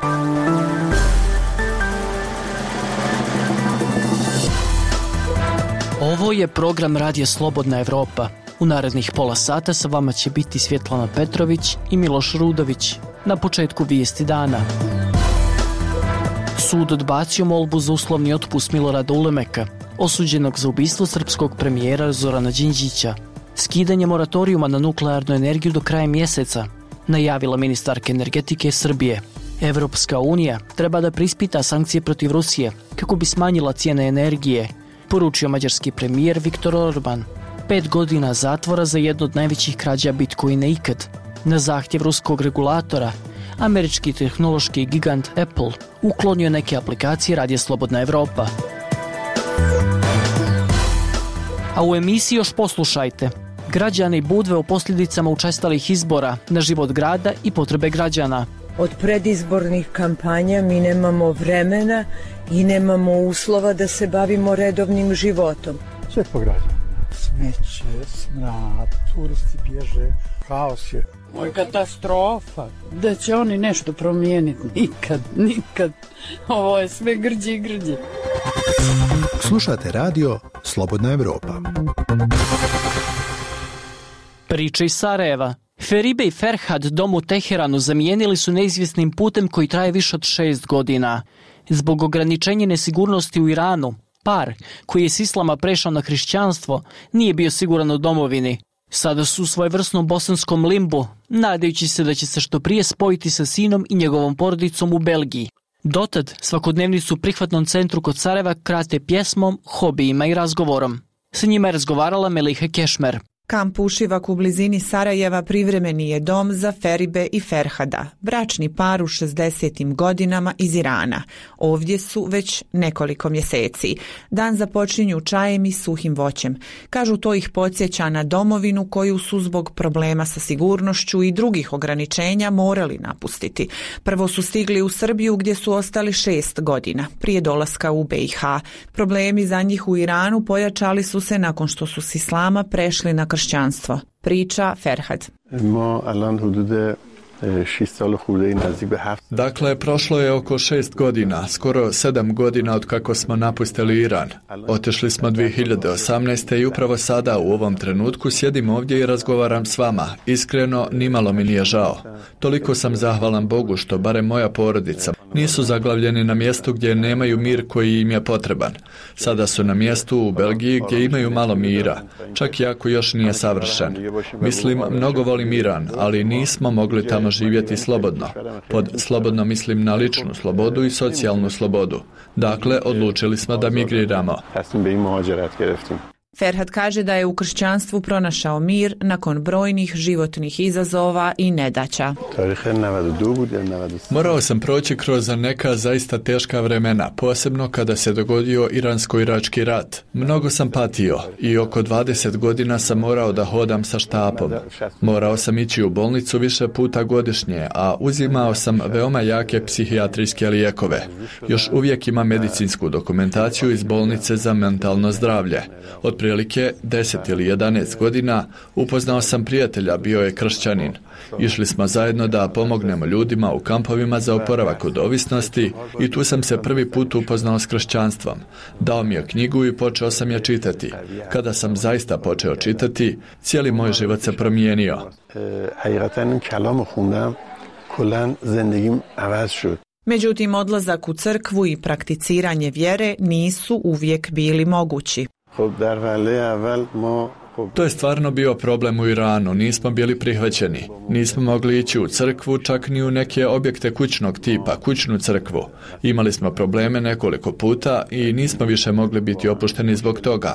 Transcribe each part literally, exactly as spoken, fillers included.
Ovo je program Radija Slobodna Evropa. U narednih pola sata sa vama će biti Svjetlana Petrović i Miloš Rudović. Na početku vijesti dana. Sud odbacio molbu za uslovni otpust Milorada Ulemeka, osuđenog za ubistvo srpskog premijera Zorana Đinđića. Skidanje moratorijuma na nuklearnu energiju do kraja mjeseca, najavila ministarka energetike Srbije. Evropska unija treba da preispita sankcije protiv Rusije kako bi smanjila cijene energije, poručio mađarski premijer Viktor Orban. Pet godina zatvora za jednu od najvećih krađa Bitcoina ikad. Na zahtjev ruskog regulatora, američki tehnološki gigant Apple uklonio neke aplikacije Radija Slobodna Evropa. A u emisiji još poslušajte. Građani Budve o posljedicama učestalih izbora na život grada i potrebe građana. Od predizbornih kampanja mi nemamo vremena i nemamo uslova da se bavimo redovnim životom. Sve po građanu. Smeće, smrad, turisti bježe, haos je. Moj katastrofa. Da će oni nešto promijeniti? Nikad, nikad. Ovo je sve grđe i grđe. Slušate radio Slobodna Evropa. Priče iz Sarajeva. Feribe i Ferhad dom u Teheranu zamijenili su neizvjesnim putem koji traje više od šest godina. Zbog ograničenja nesigurnosti u Iranu, par koji je s islama prešao na hrišćanstvo nije bio siguran u domovini. Sada su u svojevrsnom bosanskom limbu, nadajući se da će se što prije spojiti sa sinom i njegovom porodicom u Belgiji. Dotad svakodnevnicu u prihvatnom centru kod Sarajeva krate pjesmom, hobijima i razgovorom. Sa njima je razgovarala Meliha Kešmer. Kamp Ušivak u blizini Sarajeva privremeni je dom za Feribe i Ferhada, bračni par u šezdesetim godinama iz Irana. Ovdje su već nekoliko mjeseci. Dan započinju čajem i suhim voćem. Kažu, to ih podsjeća na domovinu koju su zbog problema sa sigurnošću i drugih ograničenja morali napustiti. Prvo su stigli u Srbiju gdje su ostali šest godina, prije dolaska u B i H. Problemi za njih u Iranu pojačali su se nakon što su s islama prešli na kršćanstvo. Priča Ferhad. Dakle, prošlo je oko šest godina, skoro sedam godina od kako smo napustili Iran. Otišli smo dvije hiljade osamnaeste. i upravo sada u ovom trenutku sjedim ovdje i razgovaram s vama. Iskreno, nimalo mi nije žao. Toliko sam zahvalan Bogu što barem moja porodica nisu zaglavljeni na mjestu gdje nemaju mir koji im je potreban. Sada su na mjestu u Belgiji gdje imaju malo mira, čak i ako još nije savršen. Mislim, mnogo volim Iran, ali nismo mogli tamo živjeti slobodno. Pod slobodno mislim na ličnu slobodu i socijalnu slobodu. Dakle, odlučili smo da migriramo. Ferhad kaže da je u kršćanstvu pronašao mir nakon brojnih životnih izazova i nedaća. Morao sam proći kroz neka zaista teška vremena, posebno kada se dogodio Iransko-irački rat. Mnogo sam patio i oko dvadeset godina sam morao da hodam sa štapom. Morao sam ići u bolnicu više puta godišnje, a uzimao sam veoma jake psihijatrijske lijekove. Još uvijek imam medicinsku dokumentaciju iz bolnice za mentalno zdravlje. Od prilike deset ili jedanaest godina upoznao sam prijatelja, bio je kršćanin. Išli smo zajedno da pomognemo ljudima u kampovima za oporavak od ovisnosti i tu sam se prvi put upoznao s kršćanstvom. Dao mi je knjigu i počeo sam je čitati. Kada sam zaista počeo čitati, cijeli moj život se promijenio. Međutim, odlazak u crkvu i prakticiranje vjere nisu uvijek bili mogući. To je stvarno bio problem u Iranu, nismo bili prihvaćeni. Nismo mogli ići u crkvu, čak ni u neke objekte kućnog tipa, kućnu crkvu. Imali smo probleme nekoliko puta i nismo više mogli biti opušteni zbog toga.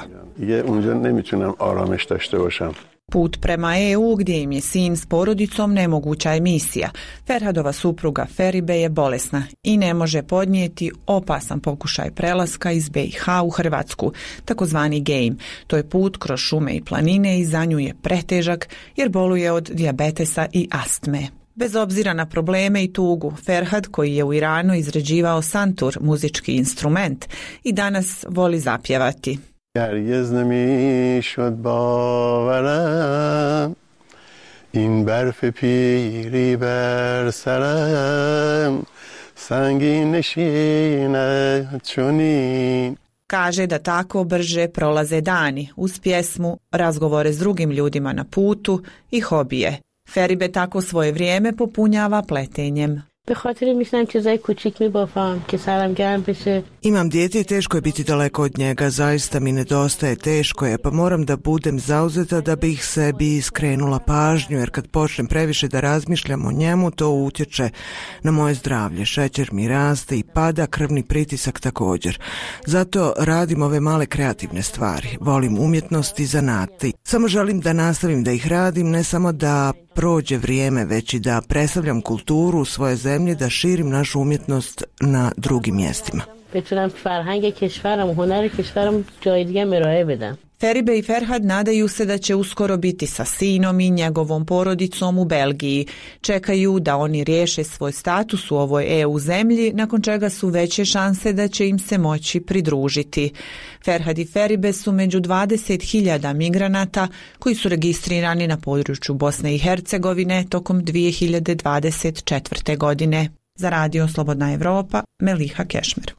Put prema E U gdje im je sin s porodicom nemoguća je misija. Ferhadova supruga Feribe je bolesna i ne može podnijeti opasan pokušaj prelaska iz B i H u Hrvatsku, takozvani game. To je put kroz šume i planine i za nju je pretežak jer boluje od dijabetesa i astme. Bez obzira na probleme i tugu, Ferhad, koji je u Iranu izrađivao santur, muzički instrument, i danas voli zapjevati. هرگز نمیشد باورم این برف پیری بر سرم سنگین نشیند چنین. Kaže da tako brže prolaze dani uz pjesmu, razgovore s drugim ljudima na putu i hobije. Feribe tako svoje vrijeme popunjava pletenjem. به خاطر میشنم چیزای کوچیک میبافم که سرم گرم بشه. Imam dijete i teško je biti daleko od njega, zaista mi nedostaje, teško je, pa moram da budem zauzeta da bih sebi skrenula pažnju, jer kad počnem previše da razmišljam o njemu, to utječe na moje zdravlje. Šećer mi raste i pada, krvni pritisak također. Zato radim ove male kreativne stvari. Volim umjetnost i zanati. Samo želim da nastavim da ih radim, ne samo da prođe vrijeme, već i da predstavljam kulturu u svoje zemlje, da širim našu umjetnost na drugim mjestima. بتونم فرهنگ کشورم و هنر کشورم جای دیگه ارائه بدم. Feribe i Ferhad nadaju se da će uskoro biti sa sinom i njegovom porodicom u Belgiji. Čekaju da oni riješe svoj status u ovoj E U zemlji, nakon čega su veće šanse da će im se moći pridružiti. Ferhad i Feribe su među dvadeset hiljada migranata koji su registrirani na području Bosne i Hercegovine tokom dvije hiljade dvadeset četvrte. godine. Za Radio Slobodna Evropa, Meliha Kešmer.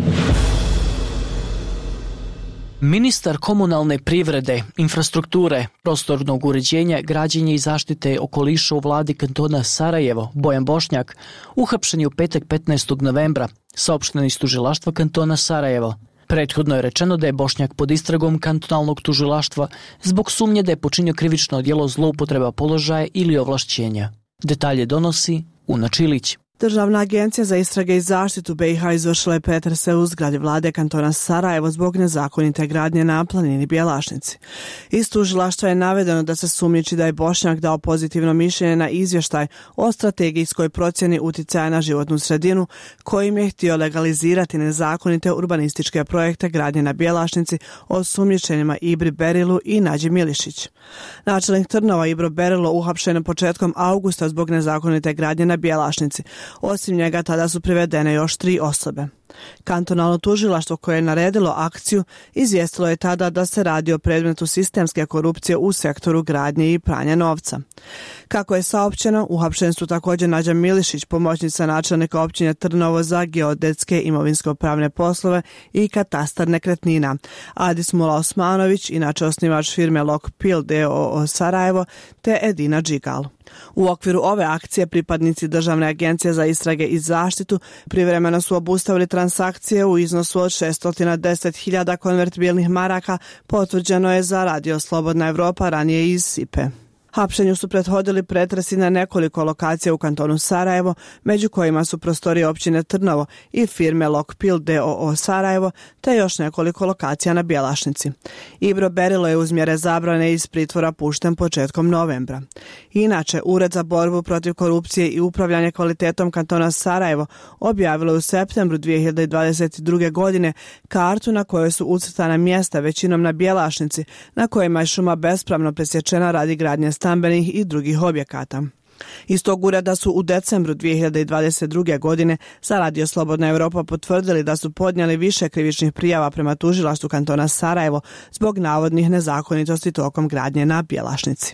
Ministar komunalne privrede, infrastrukture, prostornog uređenja, građenja i zaštite okoliša u vladi kantona Sarajevo, Bojan Bošnjak, uhapšen je u petak petnaestog novembra, saopšteno iz tužilaštva kantona Sarajevo. Prethodno je rečeno da je Bošnjak pod istragom kantonalnog tužilaštva zbog sumnje da je počinio krivično djelo zloupotreba položaja ili ovlašćenja. Detalje donosi Una Čilić. Državna agencija za istrage i zaštitu B i H izvršila je pretrese u zgradi vlade kantona Sarajevo zbog nezakonite gradnje na planini Bjelašnici. Iz tužilaštva je navedeno da se sumnjiči da je Bošnjak dao pozitivno mišljenje na izvještaj o strategijskoj procjeni uticaja na životnu sredinu, kojim je htio legalizirati nezakonite urbanističke projekte gradnje na Bjelašnici od sumnjičenjima Ibri Berilu i Nađi Milišić. Načelnik Trnova Ibro Berilo uhapšen je početkom augusta zbog nezakonite gradnje na Bjelašnici. Osim njega tada su privedene još tri osobe. Kantonalno tužilaštvo koje je naredilo akciju izvijestilo je tada da se radi o predmetu sistemske korupcije u sektoru gradnje i pranja novca. Kako je saopćeno, uhapšeni su također Nađa Milišić, pomoćnica načelnika općine Trnovo za geodetske imovinsko-pravne poslove i katastar nekretnina, Adis Mula Osmanović, inače osnivač firme Lokpil d o o Sarajevo, te Edina Džigal. U okviru ove akcije pripadnici Državne agencije za istrage i zaštitu privremeno su obustavili transakcije u iznosu od šesto deset hiljada konvertibilnih maraka, potvrđeno je za Radio Slobodna Evropa ranije iz Sipe. Hapšenju su prethodili pretresi na nekoliko lokacija u kantonu Sarajevo, među kojima su prostorije općine Trnovo i firme Lokpil d o o Sarajevo, te još nekoliko lokacija na Bjelašnici. Ibro Berilo je uz mjere zabrane iz pritvora pušten početkom novembra. Inače, Ured za borbu protiv korupcije i upravljanje kvalitetom kantona Sarajevo objavilo je u septembru dvije hiljade dvadeset druge. godine kartu na kojoj su ucrtana mjesta, većinom na Bjelašnici, na kojima je šuma bespravno presječena radi gradnje stambenih i drugih objekata. Iz tog ureda su u decembru dvije hiljade dvadeset druge. godine za Radio Slobodna Evropa potvrdili da su podnijeli više krivičnih prijava prema tužilaštvu kantona Sarajevo zbog navodnih nezakonitosti tokom gradnje na Bjelašnici.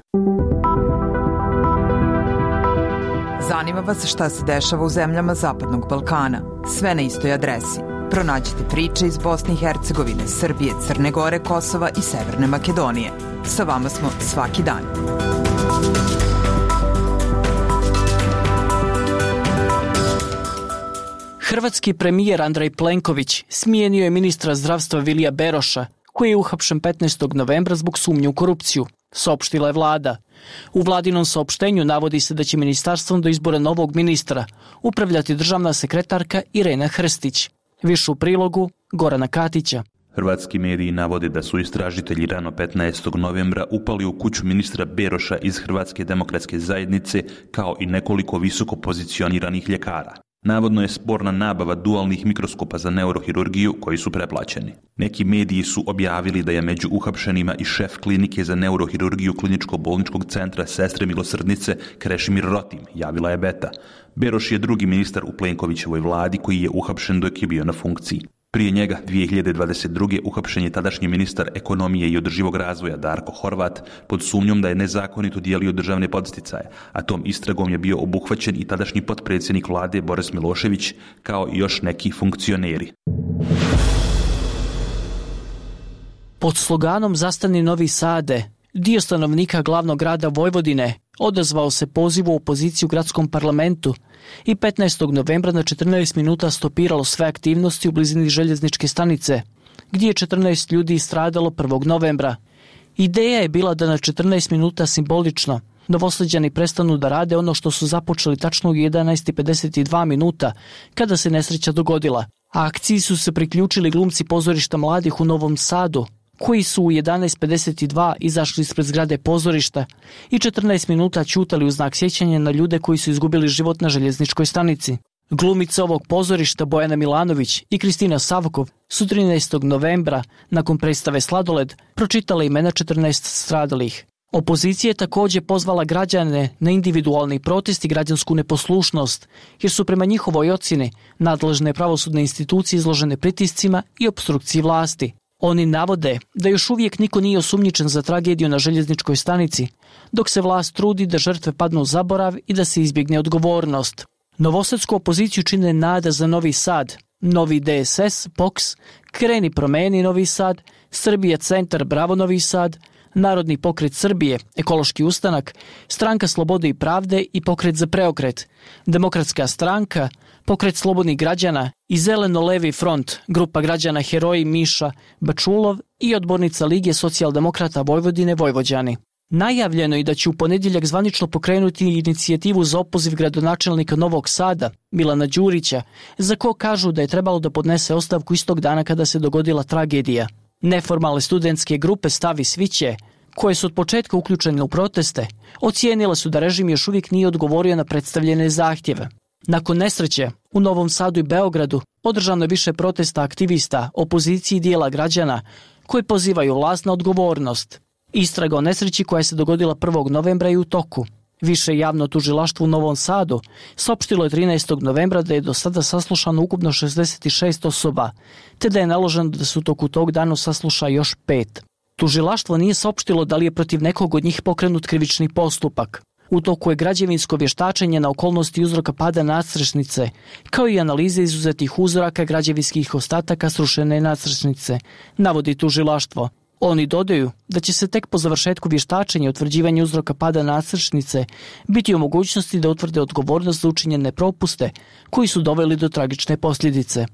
Zanima vas šta se dešava u zemljama Zapadnog Balkana? Sve na istoj adresi. Pronađite priče iz Bosne i Hercegovine, Srbije, Crne Gore, Kosova i Severne Makedonije. Sa vama smo svaki dan. Hrvatski premijer Andrej Plenković smijenio je ministra zdravstva Vilija Beroša, koji je uhapšen petnaestog novembra zbog sumnje u korupciju, saopštila je vlada. U vladinom saopštenju navodi se da će ministarstvom do izbora novog ministra upravljati državna sekretarka Irena Hrstić. Više u prilogu Gorana Katića. Hrvatski mediji navode da su istražitelji rano petnaestog novembra upali u kuću ministra Beroša iz Hrvatske demokratske zajednice, kao i nekoliko visoko pozicioniranih ljekara. Navodno je sporna nabava dualnih mikroskopa za neurohirurgiju koji su preplaćeni. Neki mediji su objavili da je među uhapšenima i šef klinike za neurohirurgiju kliničko-bolničkog centra Sestre Milosrdnice Krešimir Rotim, javila je Beta. Beroš je drugi ministar u Plenkovićevoj vladi koji je uhapšen dok je bio na funkciji. Prije njega dvije hiljade dvadeset druge. uhapšen je tadašnji ministar ekonomije i održivog razvoja Darko Horvat pod sumnjom da je nezakonito dijelio državne podsticaje, a tom istragom je bio obuhvaćen i tadašnji potpredsjednik vlade Boris Milošević, kao i još neki funkcioneri. Pod sloganom Zastani Novi Sade, dio stanovnika glavnog grada Vojvodine odazvao se pozivu u opoziciju u gradskom parlamentu i petnaestog novembra na četrnaest minuta stopiralo sve aktivnosti u blizini željezničke stanice, gdje je četrnaest ljudi stradalo prvog novembra. Ideja je bila da na četrnaest minuta simbolično Novosađani prestanu da rade ono što su započeli tačno u jedanaest i pedeset dva minuta, kada se nesreća dogodila. A akciji su se priključili glumci pozorišta mladih u Novom Sadu, koji su u jedanaest pedeset dva izašli ispred zgrade pozorišta i četrnaest minuta ćutali u znak sjećanja na ljude koji su izgubili život na željezničkoj stanici. Glumice ovog pozorišta Bojana Milanović i Kristina Savkov su trinaestog novembra, nakon predstave Sladoled, pročitale imena četrnaest stradalih. Opozicija je također pozvala građane na individualni protest i građansku neposlušnost, jer su prema njihovoj ocjeni nadležne pravosudne institucije izložene pritiscima i opstrukciji vlasti. Oni navode da još uvijek niko nije osumnjičen za tragediju na željezničkoj stanici, dok se vlast trudi da žrtve padnu u zaborav i da se izbjegne odgovornost. Novosadsku opoziciju čine Nada za Novi Sad, Novi D S S, P O K S, Kreni promeni Novi Sad, Srbija centar Bravo Novi Sad, Narodni pokret Srbije, Ekološki ustanak, Stranka slobode i pravde i Pokret za preokret, Demokratska stranka, Pokret slobodnih građana i Zeleno-levi front, grupa građana Heroji Miša Bačulov i odbornica Lige socijaldemokrata Vojvodine Vojvođani. Najavljeno je da će u ponedjeljak zvanično pokrenuti inicijativu za opoziv gradonačelnika Novog Sada, Milana Đurića, za ko kažu da je trebalo da podnese ostavku istog dana kada se dogodila tragedija. Neformalne studentske grupe Stav i Sviće, koje su od početka uključene u proteste, ocijenile su da režim još uvijek nije odgovorio na predstavljene zahtjeve. Nakon nesreće, u Novom Sadu i Beogradu održano je više protesta aktivista, opozicije i dijela građana koji pozivaju vlast na odgovornost. Istraga o nesreći koja se dogodila prvog novembra je u toku. Više javno tužilaštvo u Novom Sadu saopštilo je trinaestog novembra da je do sada saslušano ukupno šezdeset šest osoba, te da je naloženo da se u toku tog dana sasluša još pet. Tužilaštvo nije saopštilo da li je protiv nekog od njih pokrenut krivični postupak. U toku je građevinsko vještačenje na okolnosti uzroka pada nadstrešnice, kao i analize izuzetih uzoraka građevinskih ostataka srušene nadstrešnice, navodi tužilaštvo. Oni dodaju da će se tek po završetku vještačenja i utvrđivanja uzroka pada nadstrešnice biti u mogućnosti da utvrde odgovornost za učinjene propuste koji su doveli do tragične posljedice.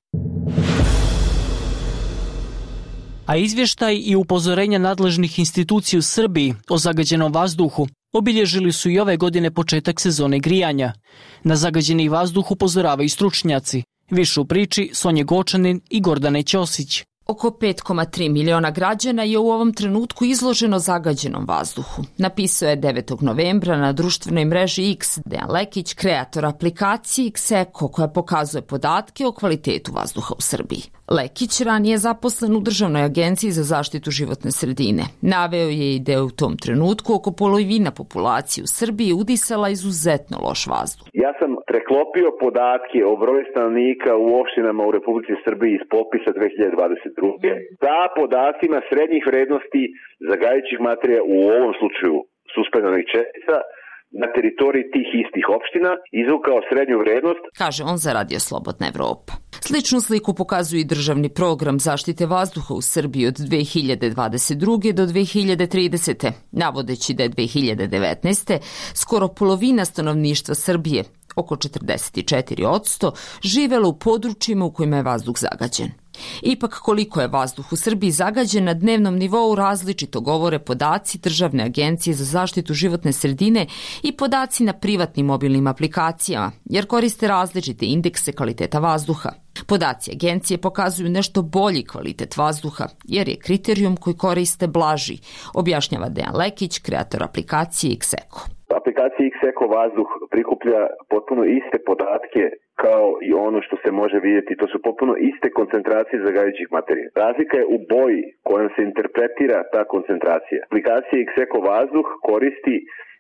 A izvještaj i upozorenja nadležnih institucija u Srbiji o zagađenom vazduhu obilježili su i ove godine početak sezone grijanja. Na zagađeni vazduh upozoravaju stručnjaci. Više u priči Sonje Gočanin i Gordane Ćosić. Oko pet zarez tri miliona građana je u ovom trenutku izloženo zagađenom vazduhu. Napisao je devetog novembra na društvenoj mreži X Dejan Lekić, kreator aplikacije X-Eko koja pokazuje podatke o kvalitetu vazduha u Srbiji. Lekić ranije je zaposlen u Državnoj agenciji za zaštitu životne sredine. Naveo je i da je u tom trenutku oko polovina populacije u Srbiji udisala izuzetno loš vazduh. Ja sam preklopio podatke o broju stanovnika u opštinama u Republici Srbiji iz popisa dve hiljade dvadeset druge sa podacima srednjih vrednosti zagađujućih materija, u ovom slučaju suspenzornih čestica, na teritoriji tih istih opština izvukao srednju vrednost, kaže on za Radio Slobodna Evropa. Sličnu sliku pokazuje i državni program zaštite vazduha u Srbiji od dve hiljade dvadeset druge do dve hiljade tridesete. Navodeći da je dve hiljade devetnaeste. skoro polovina stanovništva Srbije, oko četrdeset četiri posto, živelo u područjima u kojima je vazduh zagađen. Ipak koliko je vazduh u Srbiji zagađen na dnevnom nivou različito govore podaci Državne agencije za zaštitu životne sredine i podaci na privatnim mobilnim aplikacijama, jer koriste različite indekse kvaliteta vazduha. Podaci agencije pokazuju nešto bolji kvalitet vazduha, jer je kriterijum koji koriste blaži, objašnjava Dejan Lekić, kreator aplikacije X-Eko. Aplikacija X-Eko vazduh prikuplja potpuno iste podatke kao i ono što se može vidjeti, to su potpuno iste koncentracije zagađujućih materija. Razlika je u boji kojom se interpretira ta koncentracija. Aplikacija X-Eko vazduh koristi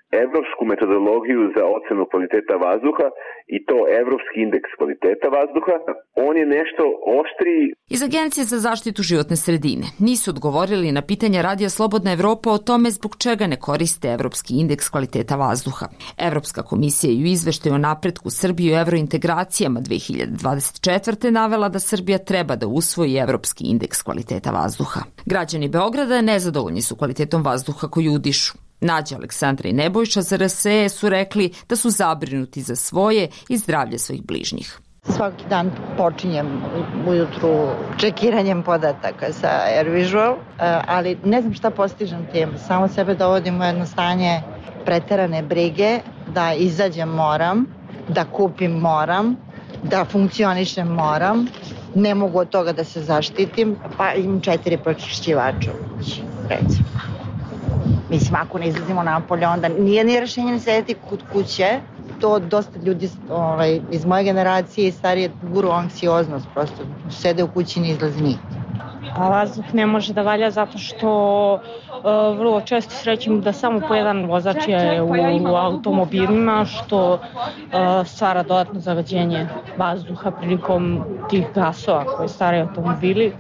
evropsku metodologiju za ocenu kvaliteta vazduha i to evropski indeks kvaliteta vazduha. On je nešto oštriji. Iz Agencije za zaštitu životne sredine nisu odgovorili na pitanja Radija Slobodna Evropa o tome zbog čega ne koriste evropski indeks kvaliteta vazduha. Evropska komisija je u izveštaju o napretku Srbije u evrointegracijama dve hiljade dvadeset četvrte navela da Srbija treba da usvoji evropski indeks kvaliteta vazduha. Građani Beograda nezadovoljni su kvalitetom vazduha koju udišu. Nađa, Aleksandra i Nebojša za R S E su rekli da su zabrinuti za svoje i zdravlje svojih bližnjih. Svaki dan počinjem ujutru čekiranjem podataka sa AirVisual, ali ne znam šta postižem tim. Samo sebe dovodim u jedno stanje preterane brige, da izađem moram, da kupim moram, da funkcionišem moram, ne mogu od toga da se zaštitim, pa imam četiri pročišćivača u kući, recimo. Mislim, ako ne izlazimo napolje, onda nije ni rešenje ne sedeti kod kuće. To dosta ljudi ovaj, iz moje generacije i starije guru anksioznost, prosto sede u kući i ne izlazi nigde. A vazduh ne može da valja zato što uh, vrlo često srećem da samo po jedan vozač je u, u automobilima, što uh, stvara dodatno zagađenje vazduha prilikom tih gasova koje stvaraju automobili.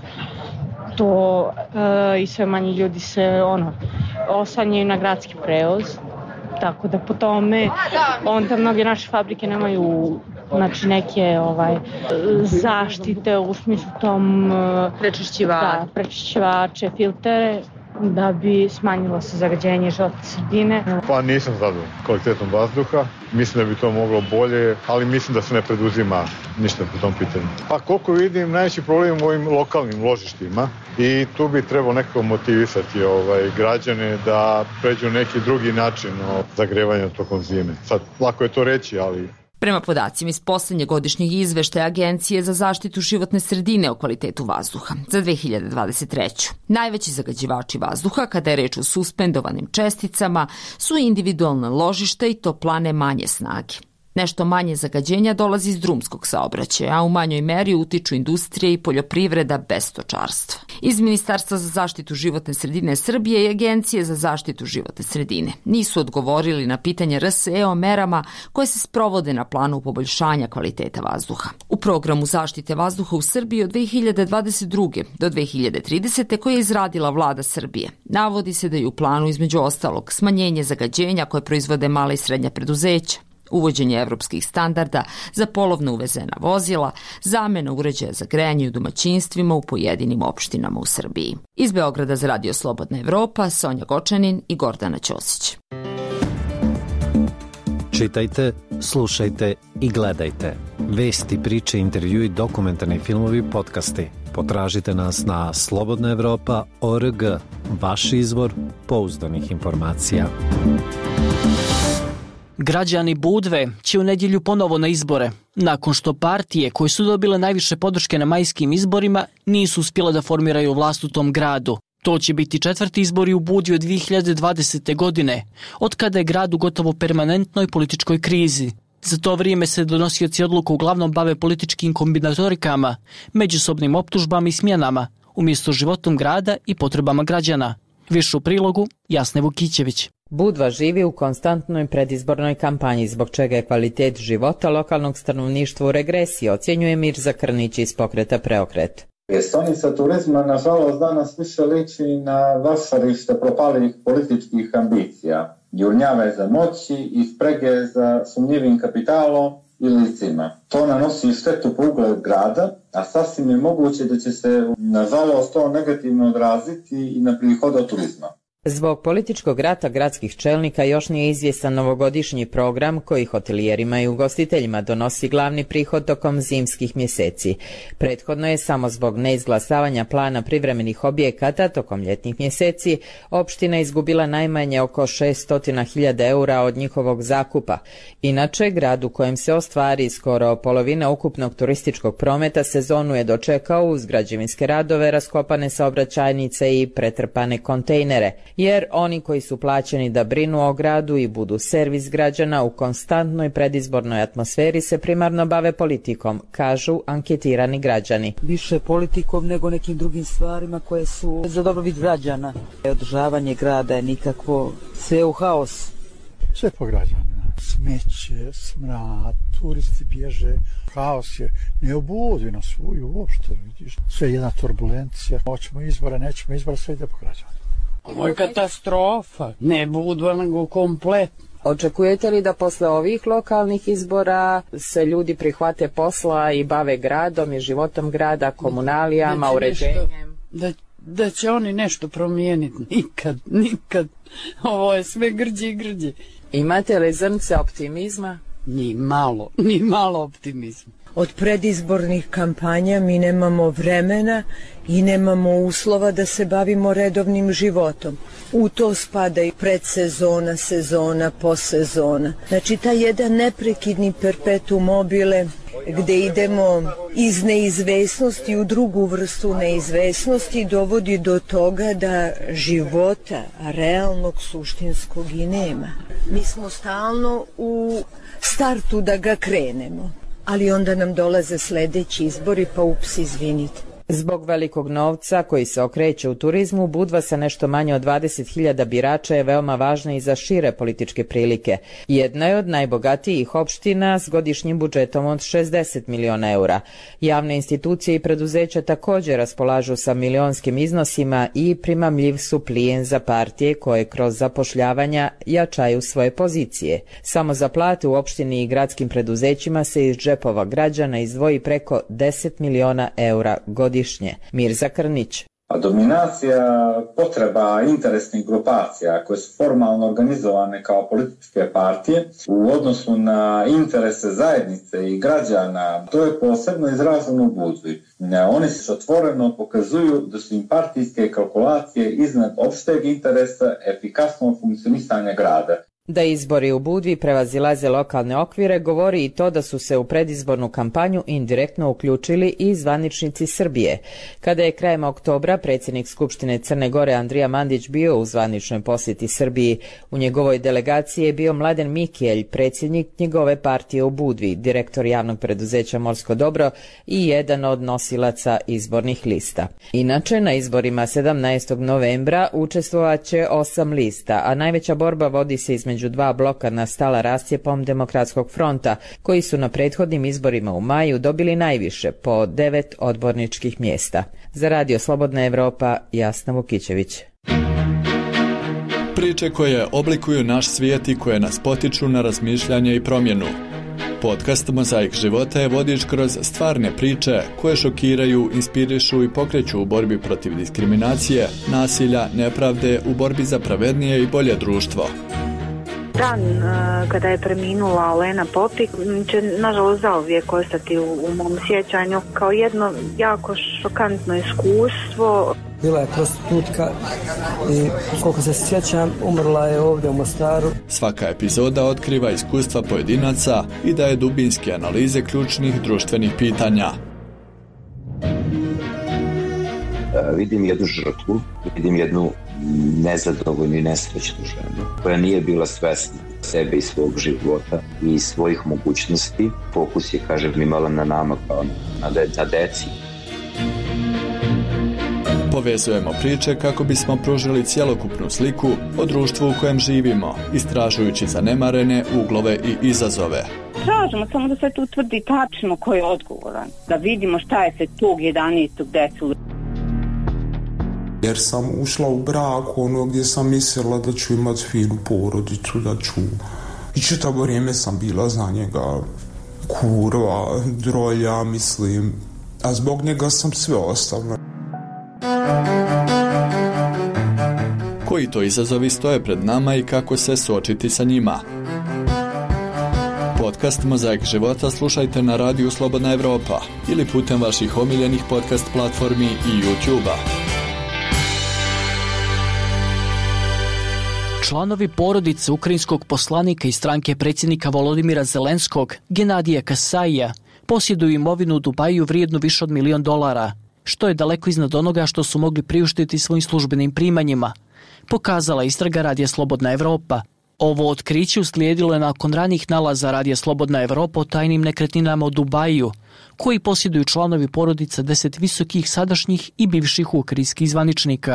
To uh, i sve manje ljudi se ono oslanjaju na gradski prevoz, tako da po tome onda mnoge naše fabrike nemaju znači neke ovaj zaštite u smislu tom prečišćivače, da, prečišćivače, filtere, da bi smanjilo se zagađenje životne sredine. Pa nisam zadovoljan kvalitetom vazduha, mislim da bi to moglo bolje, ali mislim da se ne preduzima ništa po tom pitanju. Pa koliko vidim, najveći problem u ovim lokalnim ložištima i tu bi trebalo nekako motivisati ovaj, građane da pređu neki drugi način o zagrevanja tokom zime. Sad, lako je to reći, ali... Prema podacima iz poslednjeg godišnjeg izveštaja Agencije za zaštitu životne sredine o kvalitetu vazduha za dve hiljade dvadeset treću. Najveći zagađivači vazduha, kada je reč o suspendovanim česticama, su individualne ložišta i toplane manje snage. Nešto manje zagađenja dolazi iz drumskog saobraćaja, a u manjoj meri utiču industrija i poljoprivreda bez stočarstva. Iz Ministarstva za zaštitu životne sredine Srbije i Agencije za zaštitu životne sredine nisu odgovorili na pitanje R S E o merama koje se sprovode na planu poboljšanja kvaliteta vazduha. U programu zaštite vazduha u Srbiji od dve hiljade dvadeset druge do dve hiljade tridesete koje je izradila vlada Srbije, navodi se da je u planu između ostalog smanjenje zagađenja koje proizvode mala i srednja preduzeća, uvođenje evropskih standarda za polovno uvezena vozila, zamena uređaja za grejanje u domaćinstvima u pojedinim opštinama u Srbiji. Iz Beograda za Radio Slobodna Evropa, Sonja Gočanin i Gordana Ćosić. Čitajte, slušajte i gledajte. Vesti, priče, intervjui, dokumentarni filmovi, podcasti. Potražite nas na slobodna evropa tačka org, vaš izvor pouzdanih informacija. Građani Budve će u nedjelju ponovo na izbore, nakon što partije koje su dobile najviše podrške na majskim izborima nisu uspjele da formiraju vlast u tom gradu. To će biti četvrti izbori u Budvi od dve hiljade dvadesete. godine, od kada je grad u gotovo permanentnoj političkoj krizi. Za to vrijeme se donosioci odluka uglavnom bave političkim kombinatorikama, međusobnim optužbama i smjenama, umjesto životom grada i potrebama građana. Više u prilogu Jasne Vukićević. Budva živi u konstantnoj predizbornoj kampanji, zbog čega je kvalitet života lokalnog stanovništva u regresiji, ocjenjuje Mirza Krnić iz pokreta Preokret. Prestonica turizma, nažalost, danas više liči na vašarište propalih političkih ambicija, jurnjave za moći i sprege za sumnjivim kapitalom i licima. To nanosi štetu po ugled grada, a sasvim je moguće da će se, nažalost, to negativno odraziti i na prihod od turizma. Zbog političkog rata gradskih čelnika još nije izvjestan novogodišnji program koji hotelijerima i ugostiteljima donosi glavni prihod tokom zimskih mjeseci. Prethodno je samo zbog neizglasavanja plana privremenih objekata tokom ljetnih mjeseci opština izgubila najmanje oko šessto hiljada eura od njihovog zakupa. Inače, grad u kojem se ostvari skoro polovina ukupnog turističkog prometa sezonu je dočekao uz građevinske radove, raskopane saobraćajnice i pretrpane kontejnere, jer oni koji su plaćeni da brinu o gradu i budu servis građana u konstantnoj predizbornoj atmosferi se primarno bave politikom, kažu anketirani građani. Više politikom nego nekim drugim stvarima koje su za dobrobit građana. Održavanje grada je nikakvo, sve u haos. Sve po građanima. Smeće, smrad, turisti bježe, haos je, ne obudi nas uopšte, vidiš. Sve je jedna turbulencija, hoćemo izbora, nećemo izbora, sve ide po građanima. Ovo je katastrofa, ne budu nego kompletno. Očekujete li da posle ovih lokalnih izbora se ljudi prihvate posla i bave gradom i životom grada, komunalijama, da uređenjem? Da, da će oni nešto promijeniti. Nikad, nikad. Ovo je sve grđi i grđi. Imate li zrnce optimizma? Ni malo, ni malo optimizma. Od predizbornih kampanja mi nemamo vremena i nemamo uslova da se bavimo redovnim životom. U to spada i predsezona, sezona, posezona. Znači, taj jedan neprekidni perpetuum mobile gde idemo iz neizvesnosti u drugu vrstu neizvesnosti dovodi do toga da života realnog, suštinskog i nema. Mi smo stalno u startu da ga krenemo, ali onda nam dolaze sledeći izbori, pa ups, izvinite. Zbog velikog novca koji se okreće u turizmu, Budva sa nešto manje od dvadeset hiljada birača je veoma važna i za šire političke prilike. Jedna je od najbogatijih opština s godišnjim budžetom od šezdeset miliona eura. Javne institucije i preduzeća također raspolažu sa milionskim iznosima i primamljiv su plijen za partije koje kroz zapošljavanja jačaju svoje pozicije. Samo za plate u opštini i gradskim preduzećima se iz džepova građana izdvoji preko deset miliona eura godišnje. Mirza Krnić. A dominacija potreba interesnih grupacija koje su formalno organizovane kao političke partije u odnosu na interese zajednice i građana, to je posebno izraženo u Budvi. Oni se otvoreno pokazuju da su im partijske kalkulacije iznad opšteg interesa efikasnog funkcionisanja grada. Da izbori u Budvi prevazilaze lokalne okvire govori i to da su se u predizbornu kampanju indirektno uključili i zvaničnici Srbije. Kada je krajem oktobra predsjednik Skupštine Crne Gore Andrija Mandić bio u zvaničnoj posjeti Srbiji, u njegovoj delegaciji je bio Mladen Mikelj, predsjednik njegove partije u Budvi, direktor javnog preduzeća Morsko dobro i jedan od nosilaca izbornih lista. Inače, na izborima sedamnaestog novembra učestvovaće osam lista, a najveća borba vodi se između među dva bloka nastala rascijepom Demokratskog fronta, koji su na prethodnim izborima u maju dobili najviše, po devet odborničkih mjesta. Za Radio Slobodna Evropa, Jasna Vukićević. Priče koje oblikuju naš svijet i koje nas potiču na razmišljanje i promjenu. Podcast Mozaik života je vodič kroz stvarne priče koje šokiraju, inspirišu i pokreću u borbi protiv diskriminacije, nasilja, nepravde, u borbi za pravednije i bolje društvo. Dan kada je preminula Olena Popik će nažalost zauvijek ostati u, u mom sjećanju kao jedno jako šokantno iskustvo. Bila je prostitutka i koliko se sjećam umrla je ovdje u Mostaru. Svaka epizoda otkriva iskustva pojedinaca i daje dubinske analize ključnih društvenih pitanja. Vidim jednu žrtvu, vidim jednu nezadovoljnu i nesrećnu ženu koja nije bila svesna sebe i svog života i svojih mogućnosti. Fokus je, kažem, imala na nama kao na, de, na deci. Povezujemo priče kako bismo pružili cjelokupnu sliku o društvu u kojem živimo, istražujući zanemarene uglove i izazove. Tražimo samo da se tu utvrdi tačno ko je odgovoran, da vidimo šta je se tog jedanaestog desilo. Jer sam ušla u brak ono gdje sam mislila da ću imati finu porodicu, da ću... I čitavo vrijeme sam bila za njega kurva, drolja, mislim. A zbog njega sam sve ostavila. Koji to izazovi stoje pred nama i kako se suočiti sa njima? Podcast Mozaik života slušajte na radiju Slobodna Evropa ili putem vaših omiljenih podcast platformi i YouTube-a. Članovi porodice ukrajinskog poslanika i stranke predsjednika Volodimira Zelenskog, Genadija Kasaija, posjeduju imovinu u Dubaju vrijednu više od milion dolara, što je daleko iznad onoga što su mogli priuštiti svojim službenim primanjima, pokazala istraga Radija Slobodna Evropa. Ovo otkriće uslijedilo je nakon ranijih nalaza Radija Slobodna Evropa o tajnim nekretninama u Dubaju, koji posjeduju članovi porodica deset visokih sadašnjih i bivših ukrajinskih zvaničnika.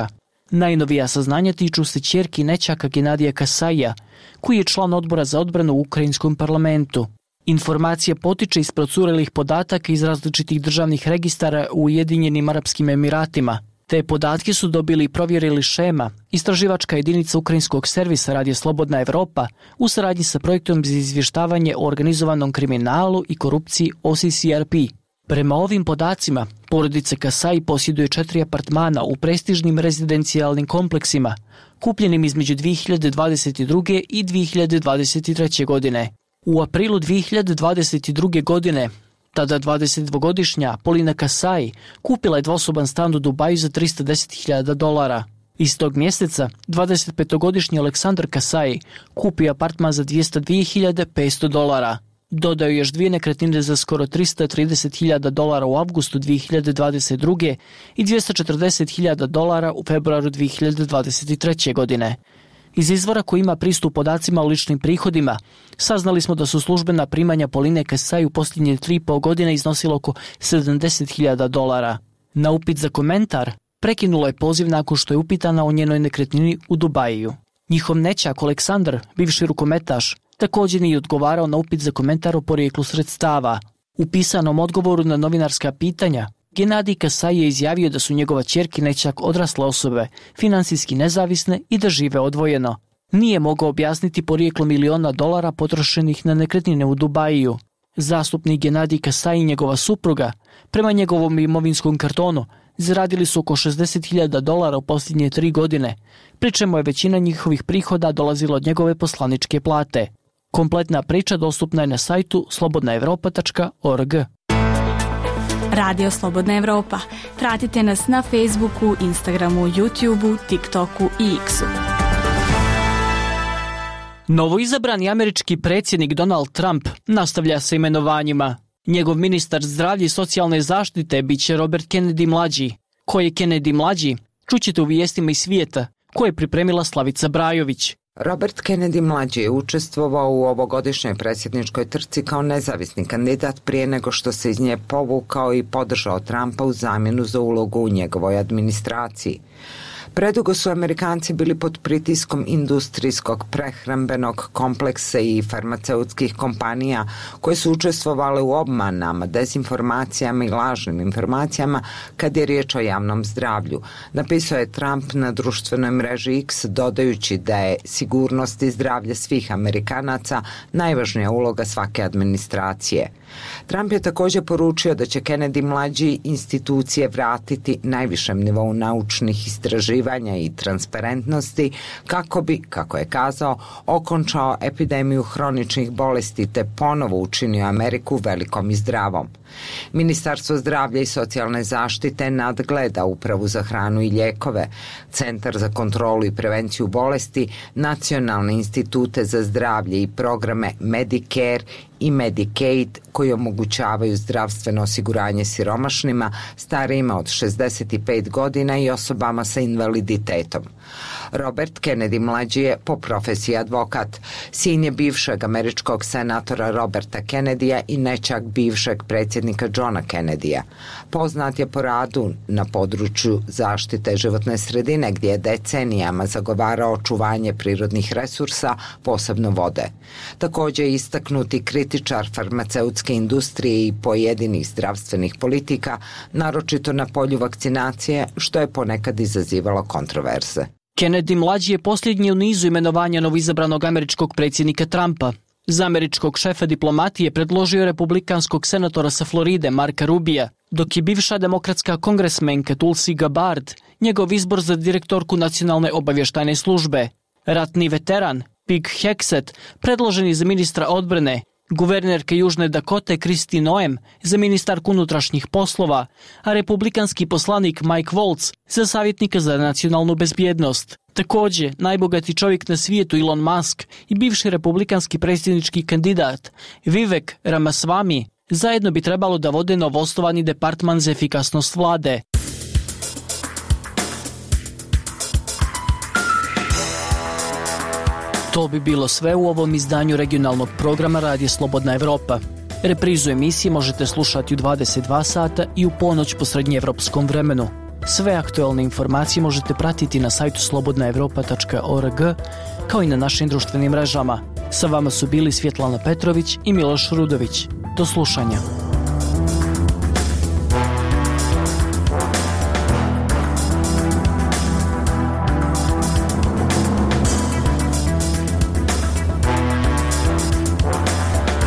Najnovija saznanja tiču se ćerki nećaka Genadija Kasaija, koji je član odbora za odbranu u ukrajinskom parlamentu. Informacija potiče iz procurelih podataka iz različitih državnih registara u Ujedinjenim Arapskim Emiratima. Te podatke su dobili i provjerili Šema, istraživačka jedinica ukrajinskog servisa Radio Slobodna Evropa, u saradnji sa projektom za izvještavanje o organizovanom kriminalu i korupciji O C C R P. Prema ovim podacima, porodica Kasai posjeduje četiri apartmana u prestižnim rezidencijalnim kompleksima, kupljenim između dvije hiljade dvadeset druge. i dvije hiljade dvadeset treće. godine. U aprilu dvije hiljade dvadeset druge. godine, tada dvadesetdvogodišnja Polina Kasai kupila je dvosoban stan u Dubaju za trista deset hiljada dolara. Istog mjeseca, dvadesetpetogodišnji Aleksandar Kasai kupio apartman za dvjesto dvije hiljade petsto dolara. Dodao još dvije nekretnine za skoro trista trideset hiljada dolara u avgustu dvije hiljade dvadeset druge. i dvjesto četrdeset hiljada dolara u februaru dvije hiljade dvadeset treće. godine. Iz izvora koji ima pristup podacima o ličnim prihodima, saznali smo da su službena primanja Poline Kasai u posljednje tri i pol godine iznosila oko sedamdeset hiljada dolara. Na upit za komentar, prekinula je poziv nakon što je upitana o njenoj nekretnini u Dubaju. Njihov nećak Aleksandar, bivši rukometaš, također nije odgovarao na upit za komentar o porijeklu sredstava. U pisanom odgovoru na novinarska pitanja, Genadij Kasai je izjavio da su njegova ćerka i nećak odrasle osobe, finansijski nezavisne i da žive odvojeno. Nije mogao objasniti porijeklo miliona dolara potrošenih na nekretnine u Dubaju. Zastupnik Genadij Kasai i njegova supruga, prema njegovom imovinskom kartonu, zaradili su oko šezdeset hiljada dolara u posljednje tri godine, pri čemu je većina njihovih prihoda dolazila od njegove poslaničke plate. Kompletna priča dostupna je na sajtu slobodna evropa tačka org. Radio Slobodna Evropa. Pratite nas na Facebooku, Instagramu, YouTubeu, TikToku i X-u. Novoizabrani američki predsjednik Donald Trump nastavlja sa imenovanjima. Njegov ministar zdravlja i socijalne zaštite bit će Robert Kennedy mlađi. Ko je Kennedy mlađi? Čućete u vijestima iz svijeta koje je pripremila Slavica Brajović. Robert Kennedy mlađi je učestvovao u ovogodišnjoj predsjedničkoj trci kao nezavisni kandidat prije nego što se iz nje povukao i podržao Trumpa u zamjenu za ulogu u njegovoj administraciji. Predugo su Amerikanci bili pod pritiskom industrijskog prehrambenog kompleksa i farmaceutskih kompanija koje su učestvovale u obmanama, dezinformacijama i lažnim informacijama kad je riječ o javnom zdravlju. Napisao je Trump na društvenoj mreži X, dodajući da je sigurnost i zdravlje svih Amerikanaca najvažnija uloga svake administracije. Trump je također poručio da će Kennedy mlađi institucije vratiti najvišem nivou naučnih istraživanja i transparentnosti kako bi, kako je kazao, okončao epidemiju hroničnih bolesti te ponovo učinio Ameriku velikom i zdravom. Ministarstvo zdravlja i socijalne zaštite nadgleda Upravu za hranu i lijekove, Centar za kontrolu i prevenciju bolesti, nacionalne institute za zdravlje i programe Medicare i Medicaid koji omogućavaju zdravstveno osiguranje siromašnima, starijima od šezdeset pet godina i osobama sa invaliditetom. Robert Kennedy mlađi je po profesiji advokat. Sin je bivšeg američkog senatora Roberta Kennedyja i nećak bivšeg predsjednika Johna Kennedyja. Poznat je po radu na području zaštite životne sredine gdje je decenijama zagovarao očuvanje prirodnih resursa, posebno vode. Također je istaknuti kritičar farmaceutske industrije i pojedinih zdravstvenih politika, naročito na polju vakcinacije, što je ponekad izazivalo kontroverze. Kennedy mlađi je posljednji u nizu imenovanja novoizabranog američkog predsjednika Trumpa. Za američkog šefa diplomatije predložio republikanskog senatora sa Floride Marka Rubija, dok je bivša demokratska kongresmenka Tulsi Gabbard njegov izbor za direktorku nacionalne obavještajne službe. Ratni veteran Pete Hegseth predložen je za ministra odbrane, guvernerka Južne Dakote Kristi Noem za ministarku unutrašnjih poslova, a republikanski poslanik Mike Waltz za savjetnika za nacionalnu bezbjednost. Također, najbogati čovjek na svijetu Elon Musk i bivši republikanski predsjednički kandidat Vivek Ramaswamy zajedno bi trebalo da vode novoosnovani departman za efikasnost vlade. To bi bilo sve u ovom izdanju regionalnog programa Radija Slobodna Evropa. Reprizu emisije možete slušati u dvadeset dva sata i u ponoć po srednjeevropskom vremenu. Sve aktualne informacije možete pratiti na sajtu slobodna evropa tačka org kao i na našim društvenim mrežama. Sa vama su bili Svjetlana Petrović i Miloš Rudović. Do slušanja.